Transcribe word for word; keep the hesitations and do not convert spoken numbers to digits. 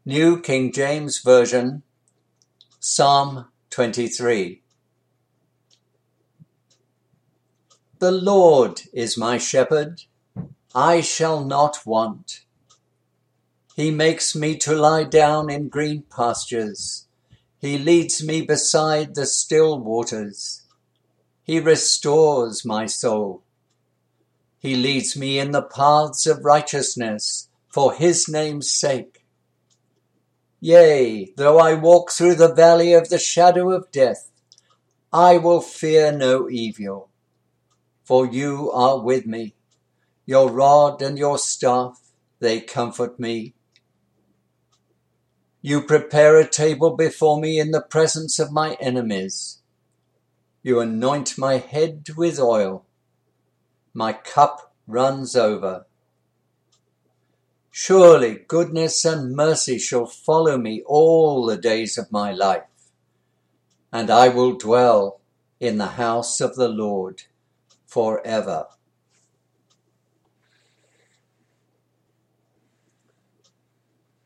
New King James Version, Psalm twenty-three. The Lord is my shepherd, I shall not want. He makes me to lie down in green pastures. He leads me beside the still waters. He restores my soul. He leads me in the paths of righteousness for his name's sake. Yea, though I walk through the valley of the shadow of death, I will fear no evil, for you are with me. Your rod and your staff, they comfort me. You prepare a table before me in the presence of my enemies. You anoint my head with oil. My cup runs over. Surely goodness and mercy shall follow me all the days of my life, and I will dwell in the house of the Lord forever.